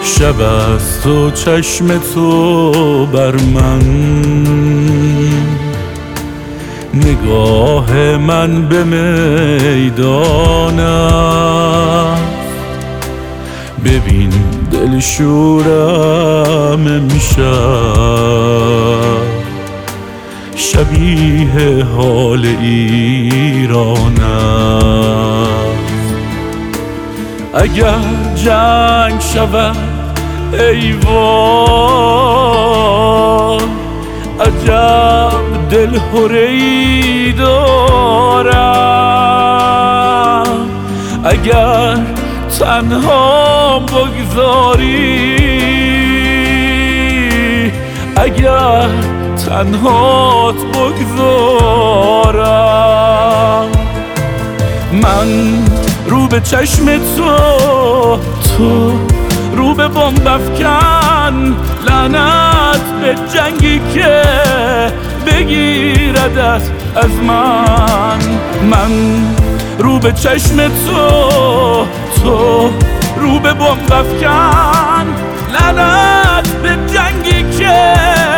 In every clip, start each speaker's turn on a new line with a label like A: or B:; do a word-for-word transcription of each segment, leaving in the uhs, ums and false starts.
A: شب است و چشم تو بر من، نگاه من به میدان است. ببین دلشورم امشب شبیه حال ایران است. اگر جنگ شود ای وای، عجب دلهره‌ای دارم. اگر تنها بگذاری، اگر تنهات بگذارم، من رو به چشم تو، تو رو به بمب افکن. لعنت به جنگی که بگیردت از من. من رو به چشم تو، تو رو به بمب افکن. لعنت به جنگی که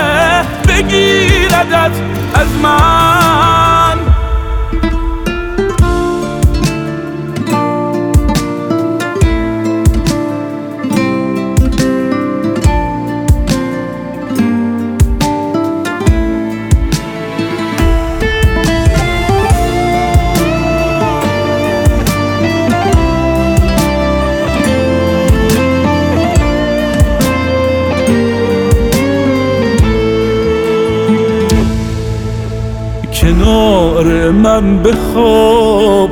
A: بگیردت از من. کنار من بخواب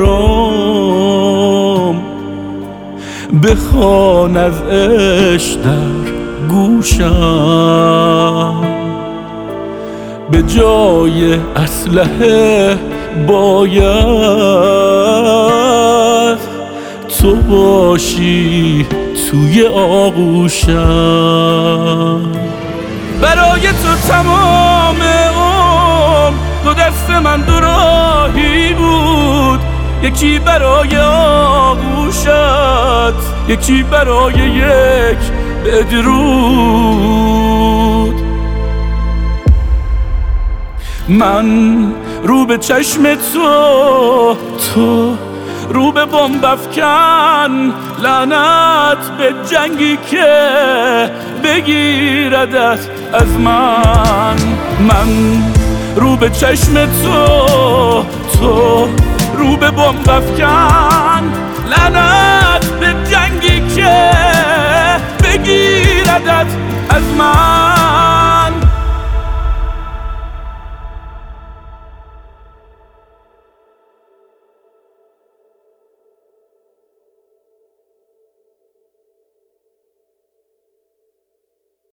A: آرام، بخوان از عشق در گوشم. به جای اسلحه باید تو باشی توی آغوشم. برای تو تمام دو دست من دو راهی بود، یکی برای آغوشت، یکی برای یک بدرود. من رو به چشم تو، تو رو به بمب افکن. لعنت به جنگی که بگیردت از من. من رو به چشم تو، تو رو به بمب افکن. لعنت به جنگی که بگیردت از من.